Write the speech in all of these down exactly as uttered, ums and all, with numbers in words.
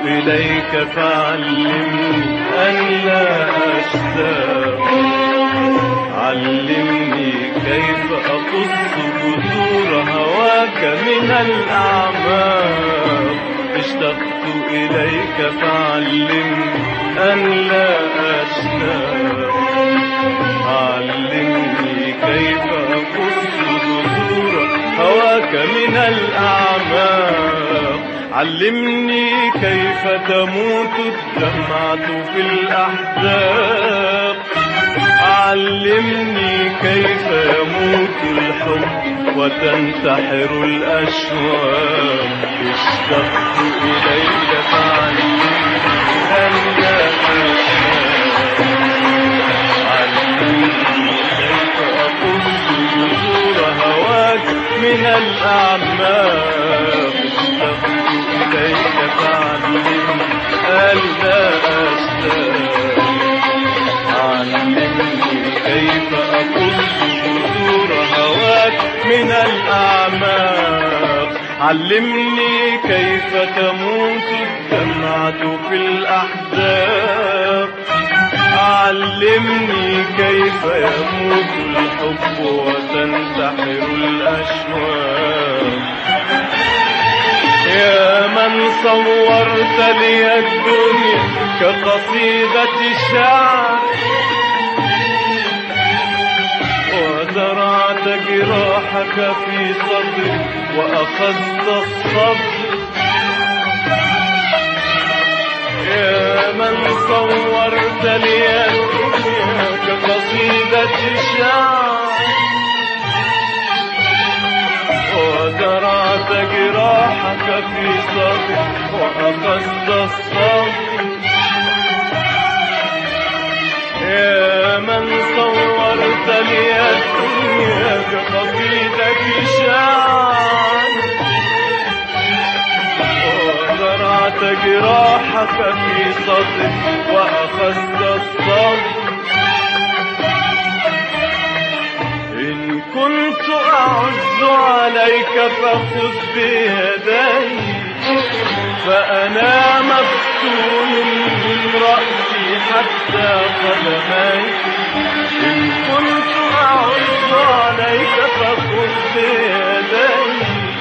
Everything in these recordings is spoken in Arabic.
إليك فعلمني أن لا أشتاق. علمني كيف أقص جذور هواك من الأعماق. اشتقت إليك فعلمني أن لا أشتاق. علمني كيف أقص جذور هواك من الأعماق. علمني كيف تموت الدمعة في الأحزاب. علمني كيف يموت الحب وتنتحر الأشواق. اشتقت إليك فعلمني أن لا أشتاق. علمني كيف أقص جذور هواك من الأعماق. اشتقت إليك فعلمني أن لا أشتاق. علمني كيف أقص جذور هواك من الأعماق. علمني كيف تموت الدمعة في الأحزاب. علمني كيف يموت الحب وتنتحر الأشواق. يا من صورت لي الدنيا كقصيدة الشعر، وزرعت جراحك في صدري وأخذت الصبر. يا من صورت لي الدنيا كقصيدة الشعر، وزرعت جراحك في صدري وأخذت الصبر. يا من صورت لي الدنيا كقصيدة شعر، وزرعت جراحك في صدري وأخذت الصبر. إن كنت أعز عليك فخذ بيدي، فأنا مفتون من رأسي حتى قدمي. إن كنت أعز عليك فخذ بيدي،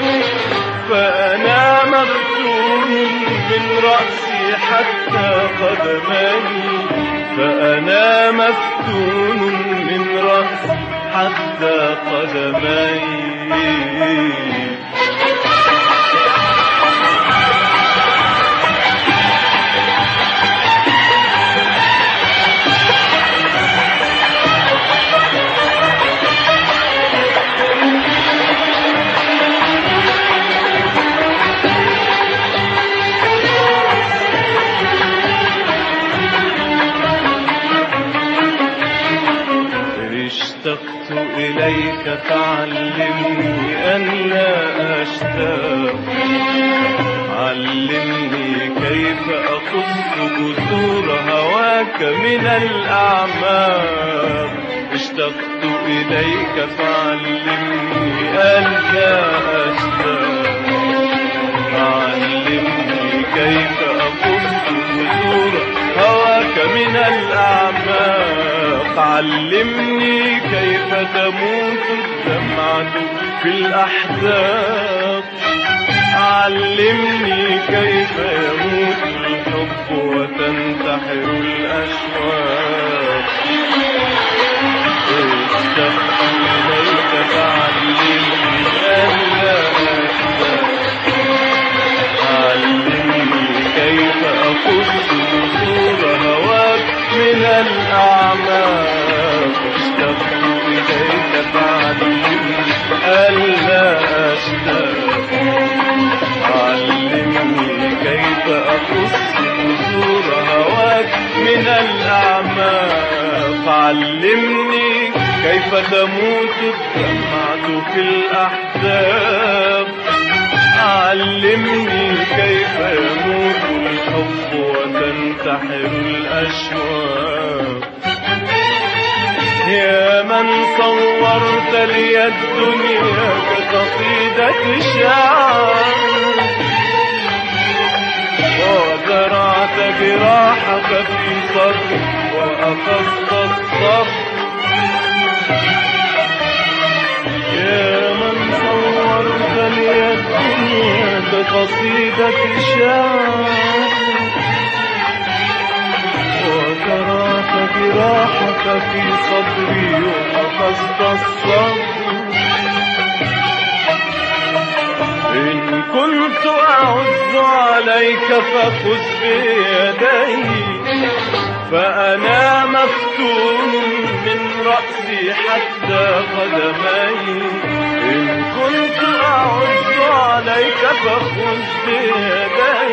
فأنا مفتون من رأسي حتى قدمي. فأنا مفتون من رأسي حتى قدمي. اشتقت إليك فعلمني أن لا أشتاق. علمني كيف أقص جذور هواك من الأعماق. اشتقت إليك فعلمني أن لا أشتاق. علمني كيف أقص جذور هواك من الأعماق. علمني كيف تموت الدمعة في الأحزاب. علمني كيف يموت الحب وتنتحر الأشواق. اشتقت إليك فعلمني أن لا أشتاق. علمني كيف أقص جذور هواك من الأعماق. اشتقت إليك فعلمني ألا أشتاق. علمني كيف أقص جذور هواك من الأعماق. علمني كيف تموت الدمعة في الأحزاب. علمني كيف يموت الحب وتنتحر الأشواق. يا من صورت لي الدنيا كقصيدة شعر، جراحك في صدري وأخذت الصبر. يا من صورت لي الدنيا بقصيدة شعر وكرهت جراحك في صدري وأخذت الصبر. إن كنت أعز عليك فخذ بيدي فأنا مفتون من رأسي حتى قدمي. إن كنت أعز عليك فخذ بيدي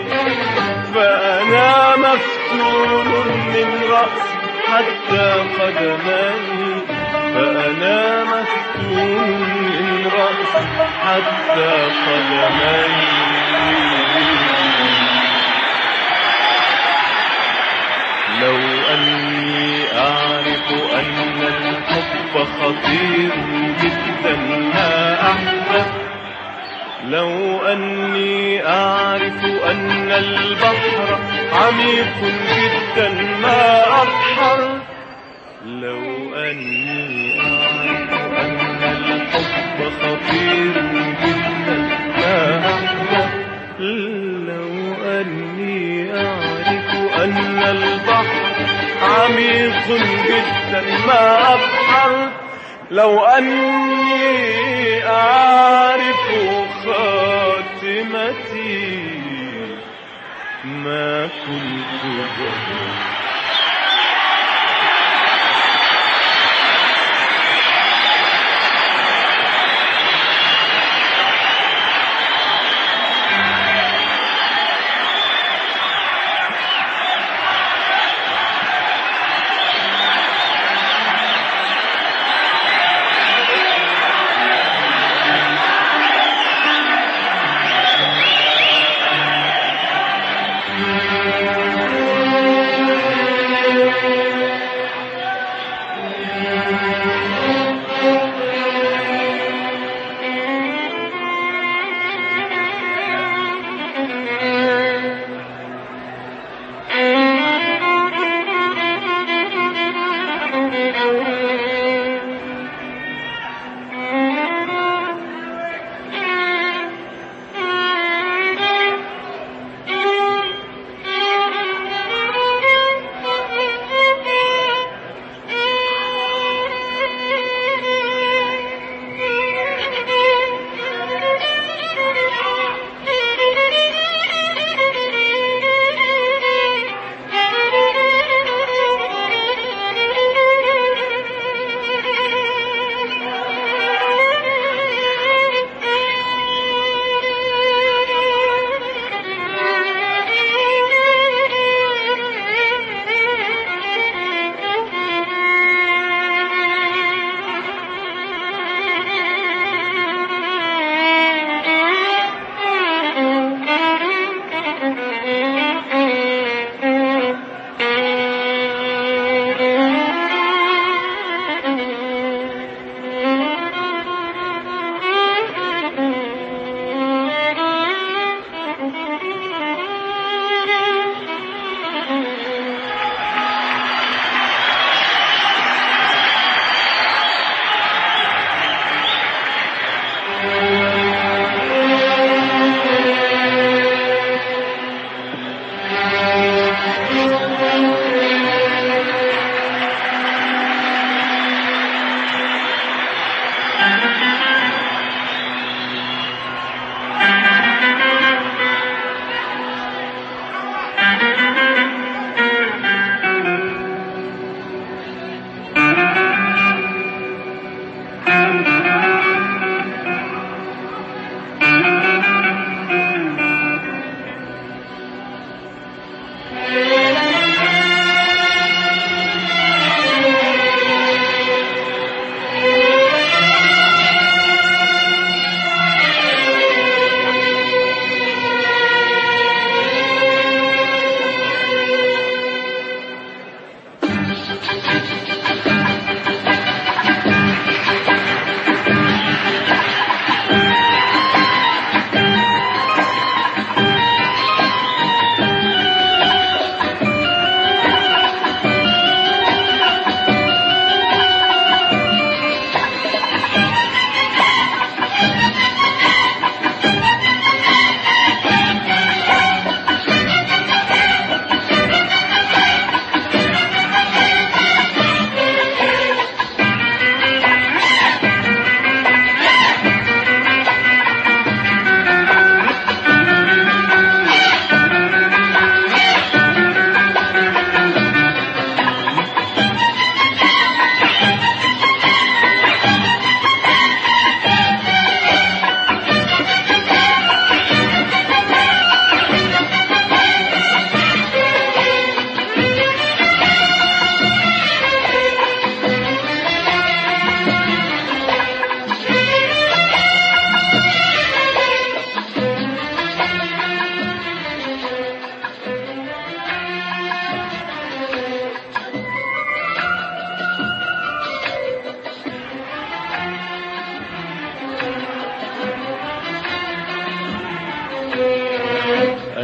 فأنا مفتون من رأسي حتى قدمي. فأنا مفتون من رأسي حتى قدمي. لو أني أعرف أن الحب خطير جدا ما أحبب. لو أني أعرف أن البحر عميق جدا ما أبحر. لو أني أعرف أن الحب خطير جدا ما أحبب. لو أني أعرف أن البحر عميق جدا ما أبحر. لو أني أعرف خاتمتي ما كنت جهلا.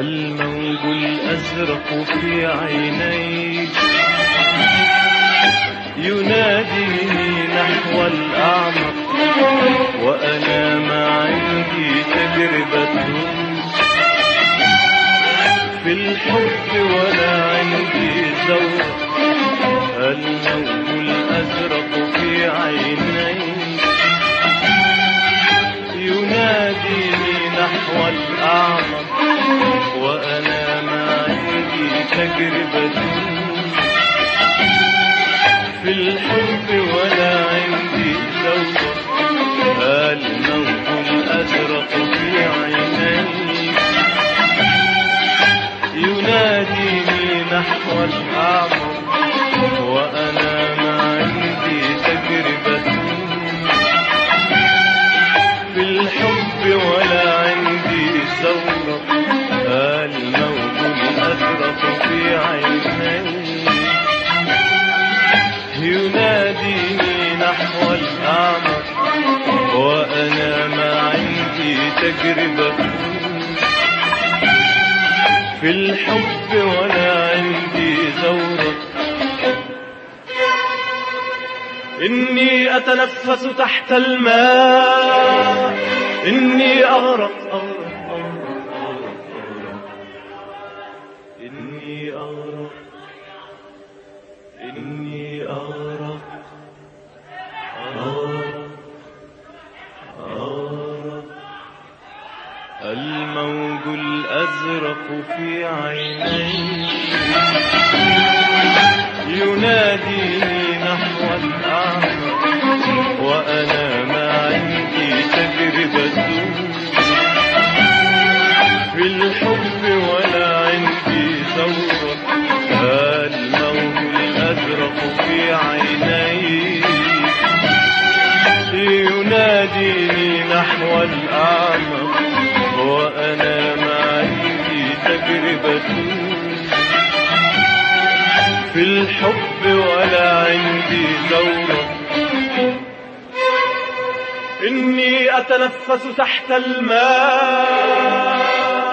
الموج الأزرق في عينيك يناديني نحو الأعمق، وأنا ما عندي تجربة في الحب ولا عندي ذوق. الموج الأزرق في عينيك يناديني نحو الأعمق، وأنا ما عندي تجربة في الحب ولا عندي ذوق. الموج الأزرق في عينيك يناديني نحو الأعمق، وأنا ما عندي تجربة في الحب ولا عندي ذوق. الموج الأزرق في عينيك يناديني نحو الأعمق، وأنا ما عندي تجربة في الحب ولا عندي ذوق. إني أتنفس تحت الماء، إني أغرق أغرق أغرق أغرق أغرق إني أغرق إني أغرق أغرق أغرق. الموج الأزرق في عينيك يناديني نحو الأعمق، وأنا ما عندي تجربة في الحب ولا عندي ذوق. الموج الأزرق في عينيك يناديني نحو الأعمق، وأنا ما عندي تجربة في الحب ولا عندي ذوق. إني أتنفس تحت الماء،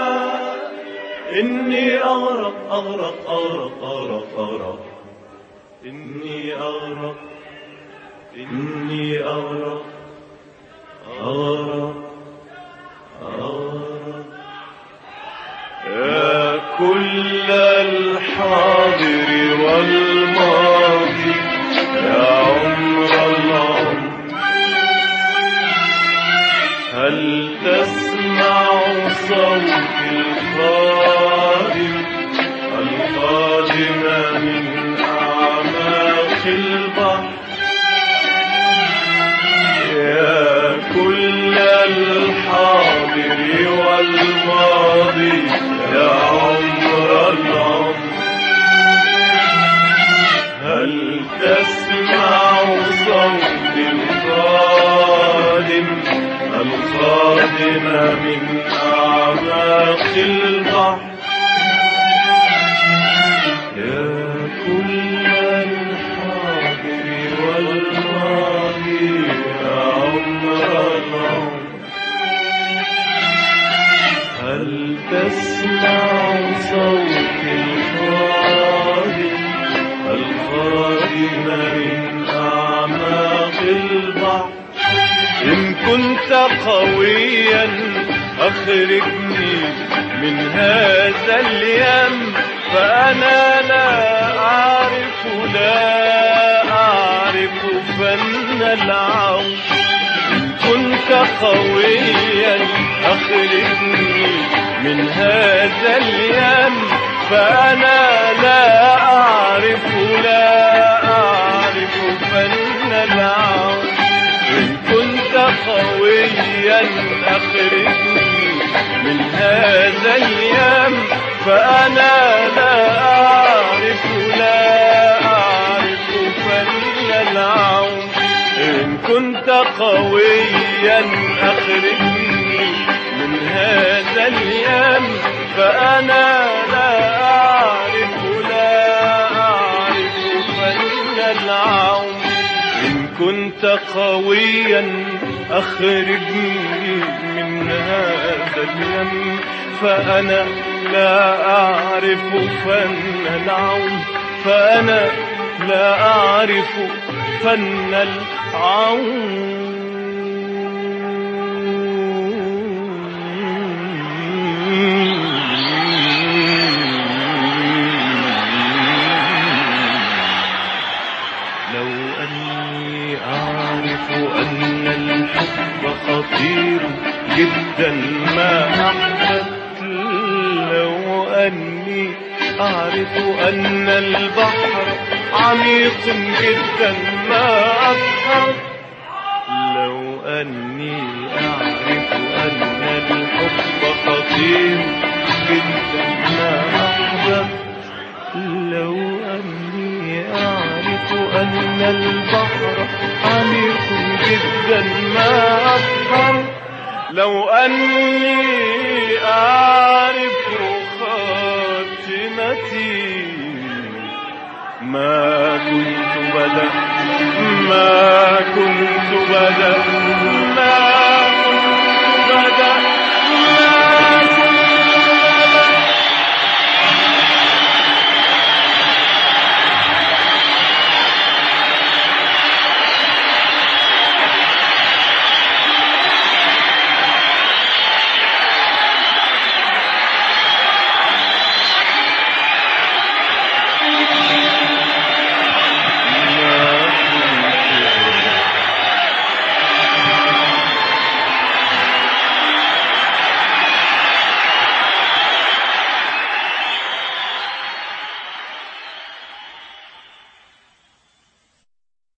إني أغرق أغرق أغرق أغرق أغرق إني أغرق إني أغرق أغرق أغرق. يا كل الحاضر والماضي يا عمر العمر، هل تسمع صوت القادم القادم من أعماق البحر؟ يا كل الحاضر والماضي يا عمر العمر، هل تسمع صوت القادم القادم من أعماق البحر؟ يا كل الحاضر والماضي يا عمر العمر، هل تسمع صوت القادم القادم من أعماق البحر؟ إن كنت قويا أخرجني من هذا اليم، فأنا لا أعرف لا أعرف فن العون. إن كنت قويا أخرجني من هذا اليم، فأنا لا أعرف لا أعرف فن العون. إن كنت قويا أخرجني من هذا اليم، فأنا لا أعرف لا أعرف فن العون. إن كنت قويا أخرجني من هذا اليم، فأنا لا أعرف لا أعرف فن العون. إن كنت قويا أخرجني من هذا اليم، فأنا لا أعرف فن العون فأنا لا أعرف فن العون لو أني أعرف أن الحب خطير جدا ما أحببت لو أني أعرف أن البحر عميق جدا ما أفهم لو أني أعرف أن الحب خطير جدا ما أحببت لو أني أعرف أن البحر عميق جدا ما أفهم لو أني أعرف خاتمتي ما كنت بدأت ما كنت بدأت ما